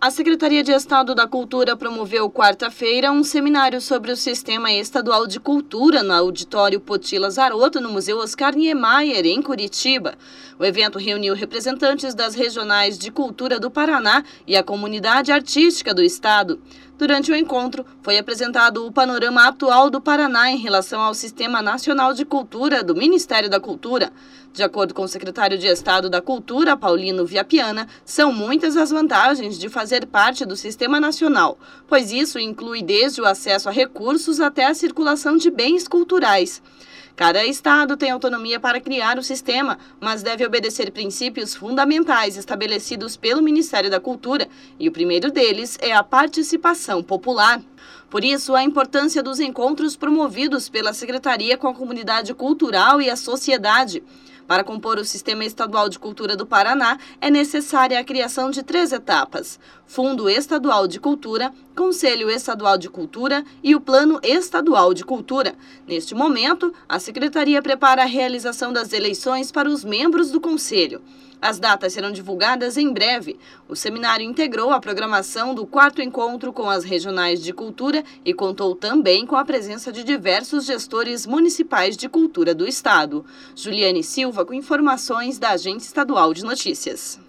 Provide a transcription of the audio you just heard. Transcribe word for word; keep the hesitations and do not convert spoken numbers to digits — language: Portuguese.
A Secretaria de Estado da Cultura promoveu quarta-feira um seminário sobre o Sistema Estadual de Cultura no Auditório Poti Lazarotto, no Museu Oscar Niemeyer, em Curitiba. O evento reuniu representantes das regionais de cultura do Paraná e a comunidade artística do estado. Durante o encontro, foi apresentado o panorama atual do Paraná em relação ao Sistema Nacional de Cultura do Ministério da Cultura. De acordo com o secretário de Estado da Cultura, Paulino Viapiana, são muitas as vantagens de fazer parte do Sistema Nacional, pois isso inclui desde o acesso a recursos até a circulação de bens culturais. Cada estado tem autonomia para criar o sistema, mas deve obedecer princípios fundamentais estabelecidos pelo Ministério da Cultura, e o primeiro deles é a participação popular. Por isso, a importância dos encontros promovidos pela Secretaria com a comunidade cultural e a sociedade. Para compor o Sistema Estadual de Cultura do Paraná, é necessária a criação de três etapas: Fundo Estadual de Cultura, Conselho Estadual de Cultura e o Plano Estadual de Cultura. Neste momento, a Secretaria prepara a realização das eleições para os membros do Conselho. As datas serão divulgadas em breve. O seminário integrou a programação do quarto encontro com as regionais de cultura e contou também com a presença de diversos gestores municipais de cultura do estado. Juliane Silva com informações da Agência Estadual de Notícias.